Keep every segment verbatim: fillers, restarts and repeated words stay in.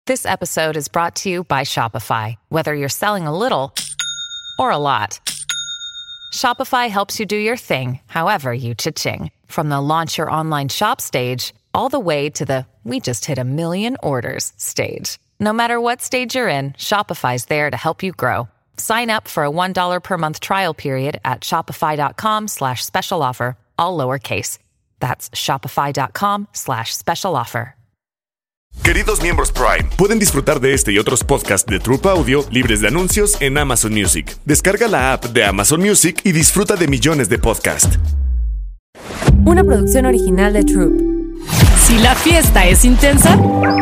This episode is brought to you by Shopify. Whether you're selling a little or a lot, Shopify helps you do your thing, however you cha-ching. From the launch your online shop stage, all the way to the we just hit a million orders stage. No matter what stage you're in, Shopify's there to help you grow. Sign up for a one dollar per month trial period at shopify.com slash special offer, all lowercase. That's shopify.com slash special offer. Queridos miembros Prime, pueden disfrutar de este y otros podcasts de Troop Audio libres de anuncios en Amazon Music. Descarga la app de Amazon Music y disfruta de millones de podcasts. Una producción original de Troop. Si la fiesta es intensa,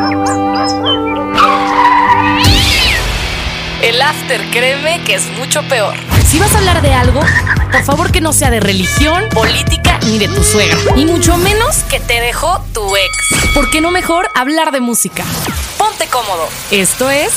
el after, créeme que es mucho peor. Si vas a hablar de algo, por favor que no sea de religión, política ni de tu suegra. Y mucho menos que te dejó tu ex. ¿Por qué no mejor hablar de música? Ponte cómodo. Esto es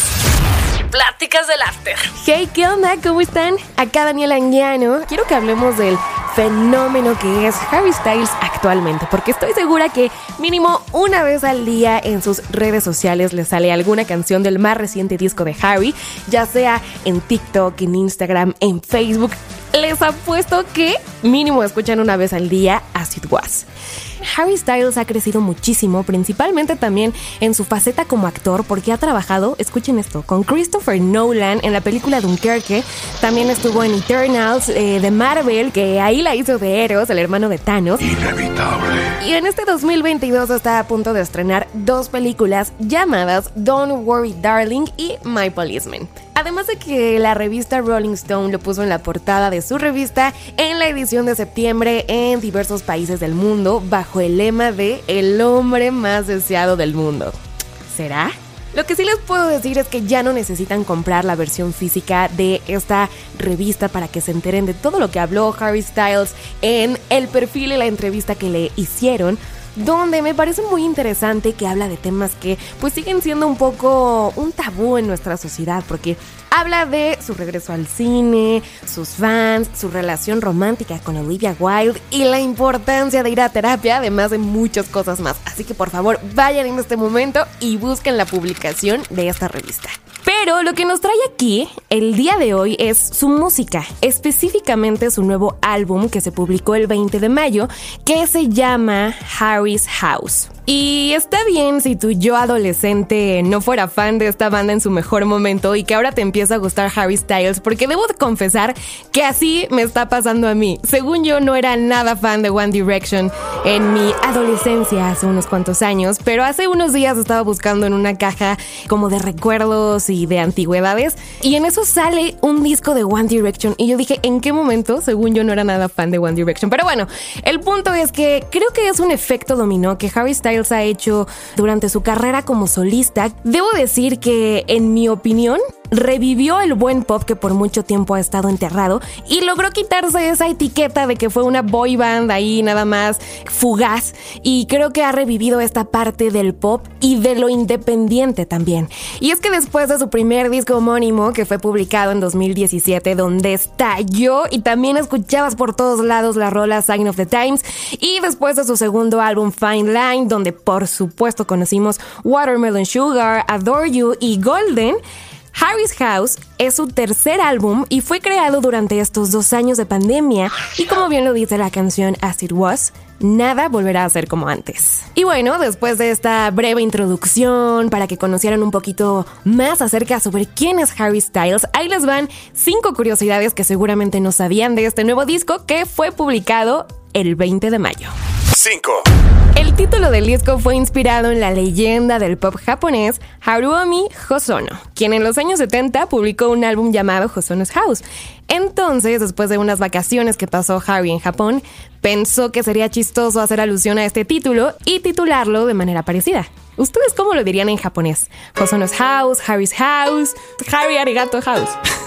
Pláticas del After. Hey, ¿qué onda? ¿Cómo están? Acá Daniela Anguiano. Quiero que hablemos del fenómeno que es Harry Styles actualmente, porque estoy segura que mínimo una vez al día en sus redes sociales le sale alguna canción del más reciente disco de Harry, ya sea en TikTok, en Instagram, en Facebook. Les apuesto que mínimo escuchan una vez al día As It Was. Harry Styles ha crecido muchísimo, principalmente también en su faceta como actor, porque ha trabajado, escuchen esto, con Christopher Nolan en la película Dunkerque. También estuvo en Eternals eh, de Marvel, que ahí la hizo de Eros, el hermano de Thanos. Inevitable. Y en este dos mil veintidós está a punto de estrenar dos películas llamadas Don't Worry Darling y My Policeman. Además de que la revista Rolling Stone lo puso en la portada de su revista en la edición de septiembre en diversos países del mundo bajo el lema de El hombre más deseado del mundo. ¿Será? Lo que sí les puedo decir es que ya no necesitan comprar la versión física de esta revista para que se enteren de todo lo que habló Harry Styles en el perfil y la entrevista que le hicieron, donde me parece muy interesante que habla de temas que pues siguen siendo un poco un tabú en nuestra sociedad, porque habla de su regreso al cine, sus fans, su relación romántica con Olivia Wilde y la importancia de ir a terapia, además de muchas cosas más. Así que por favor vayan en este momento y busquen la publicación de esta revista. Pero lo que nos trae aquí el día de hoy es su música, específicamente su nuevo álbum que se publicó el veinte de mayo, que se llama Harry's House. Y está bien si tu yo adolescente no fuera fan de esta banda en su mejor momento y que ahora te empieza a gustar Harry Styles, porque debo de confesar que así me está pasando a mí. Según yo no era nada fan de One Direction en mi adolescencia hace unos cuantos años, pero hace unos días estaba buscando en una caja como de recuerdos y de antigüedades y en eso sale un disco de One Direction y yo dije, ¿en qué momento? Según yo no era nada fan de One Direction. Pero bueno, el punto es que creo que es un efecto dominó que Harry Styles ha hecho durante su carrera como solista. Debo decir que, en mi opinión, revivió el buen pop que por mucho tiempo ha estado enterrado y logró quitarse esa etiqueta de que fue una boy band ahí nada más fugaz, y creo que ha revivido esta parte del pop y de lo independiente también. Y es que después de su primer disco homónimo, que fue publicado en dos mil diecisiete, donde estalló y también escuchabas por todos lados la rola Sign of the Times, y después de su segundo álbum Fine Line, donde por supuesto conocimos Watermelon Sugar, Adore You y Golden, Harry's House es su tercer álbum y fue creado durante estos dos años de pandemia, y como bien lo dice la canción As It Was, nada volverá a ser como antes. Y bueno, después de esta breve introducción para que conocieran un poquito más acerca sobre quién es Harry Styles, ahí les van cinco curiosidades que seguramente no sabían de este nuevo disco que fue publicado el veinte de mayo. cinco. El título del disco fue inspirado en la leyenda del pop japonés Haruomi Hosono, quien en los años setenta publicó un álbum llamado Hosono's House. Entonces, después de unas vacaciones que pasó Harry en Japón, pensó que sería chistoso hacer alusión a este título y titularlo de manera parecida. ¿Ustedes cómo lo dirían en japonés? Hosono's House, Harry's House, Harry Arigato House.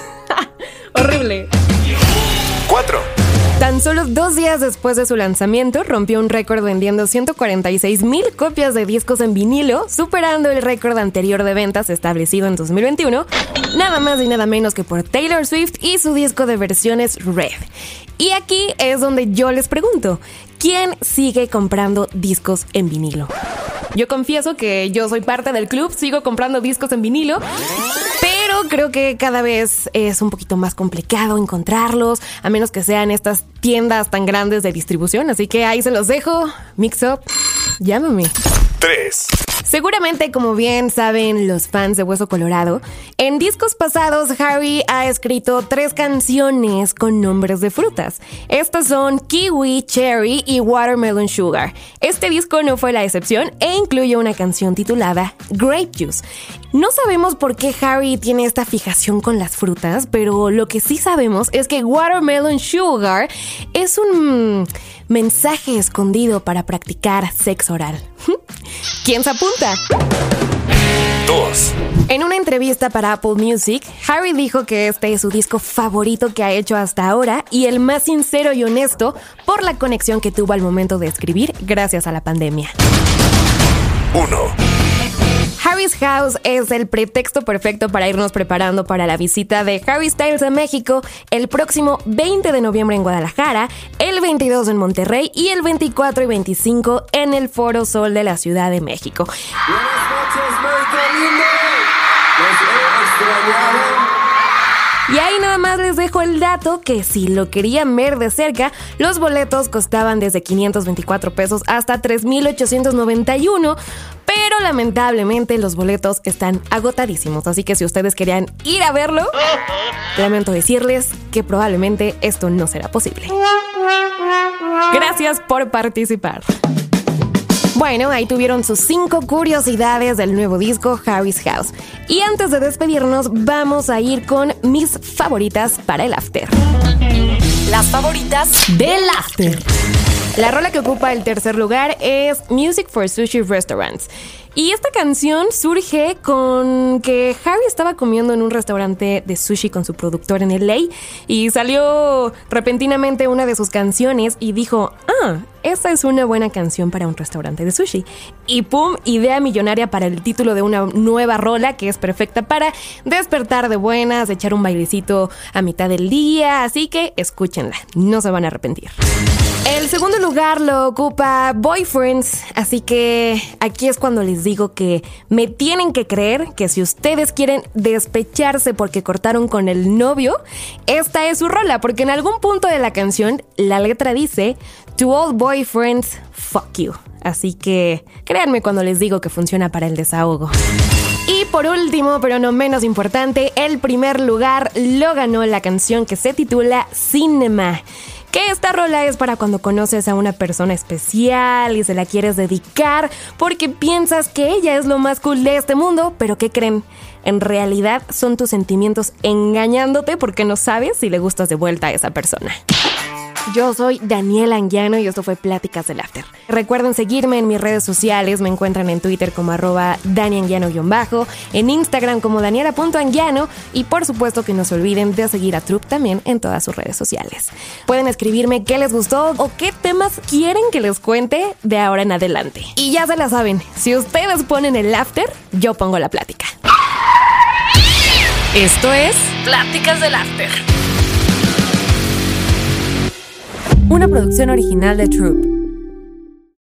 Horrible. cuatro. Tan solo dos días después de su lanzamiento, rompió un récord vendiendo ciento cuarenta y seis mil copias de discos en vinilo, superando el récord anterior de ventas establecido en dos mil veintiuno, nada más y nada menos que por Taylor Swift y su disco de versiones Red. Y aquí es donde yo les pregunto, ¿quién sigue comprando discos en vinilo? Yo confieso que yo soy parte del club, sigo comprando discos en vinilo, pero creo que cada vez es un poquito más complicado encontrarlos, a menos que sean estas tiendas tan grandes de distribución. Así que ahí se los dejo. Mix Up, llámame. tres. Seguramente, como bien saben los fans de Hueso Colorado, en discos pasados Harry ha escrito tres canciones con nombres de frutas. Estas son Kiwi, Cherry y Watermelon Sugar. Este disco no fue la excepción e incluye una canción titulada Grape Juice. No sabemos por qué Harry tiene esta fijación con las frutas, pero lo que sí sabemos es que Watermelon Sugar es un mensaje escondido para practicar sexo oral. ¿Quién se apunta? dos. En una entrevista para Apple Music, Harry dijo que este es su disco favorito que ha hecho hasta ahora y el más sincero y honesto por la conexión que tuvo al momento de escribir gracias a la pandemia. uno. Harry's House es el pretexto perfecto para irnos preparando para la visita de Harry Styles a México el próximo veinte de noviembre en Guadalajara, el veintidós en Monterrey y el veinticuatro y veinticinco en el Foro Sol de la Ciudad de México. Buenas noches, México lindo. Los he extrañado. Y ahí nada más les dejo el dato que si lo querían ver de cerca, los boletos costaban desde quinientos veinticuatro pesos hasta tres mil ochocientos noventa y uno, pero lamentablemente los boletos están agotadísimos, así que si ustedes querían ir a verlo, lamento decirles que probablemente esto no será posible. Gracias por participar. Bueno, ahí tuvieron sus cinco curiosidades del nuevo disco Harry's House. Y antes de despedirnos, vamos a ir con mis favoritas para el after. Las favoritas del after. La rola que ocupa el tercer lugar es Music for Sushi Restaurants. Y esta canción surge con que Harry estaba comiendo en un restaurante de sushi con su productor en L A y salió repentinamente una de sus canciones y dijo, ah, esta es una buena canción para un restaurante de sushi. Y pum, idea millonaria para el título de una nueva rola que es perfecta para despertar de buenas, echar un bailecito a mitad del día, así que escúchenla, no se van a arrepentir. El segundo lugar lo ocupa Boyfriends, así que aquí es cuando les digo que me tienen que creer que si ustedes quieren despecharse porque cortaron con el novio, esta es su rola, porque en algún punto de la canción la letra dice To all boyfriends, fuck you. Así que créanme cuando les digo que funciona para el desahogo. Y por último, pero no menos importante, el primer lugar lo ganó la canción que se titula Cinema. Que esta rola es para cuando conoces a una persona especial y se la quieres dedicar porque piensas que ella es lo más cool de este mundo, pero ¿qué creen? En realidad son tus sentimientos engañándote porque no sabes si le gustas de vuelta a esa persona. Yo soy Daniela Anguiano y esto fue Pláticas del After. Recuerden seguirme en mis redes sociales, me encuentran en Twitter como arroba danianguiano-bajo, en Instagram como daniela.anguiano y por supuesto que no se olviden de seguir a Troop también en todas sus redes sociales. Pueden escribirme qué les gustó o qué temas quieren que les cuente de ahora en adelante. Y ya se la saben, si ustedes ponen el After, yo pongo la plática. Esto es Pláticas del After. Una producción original de Troop.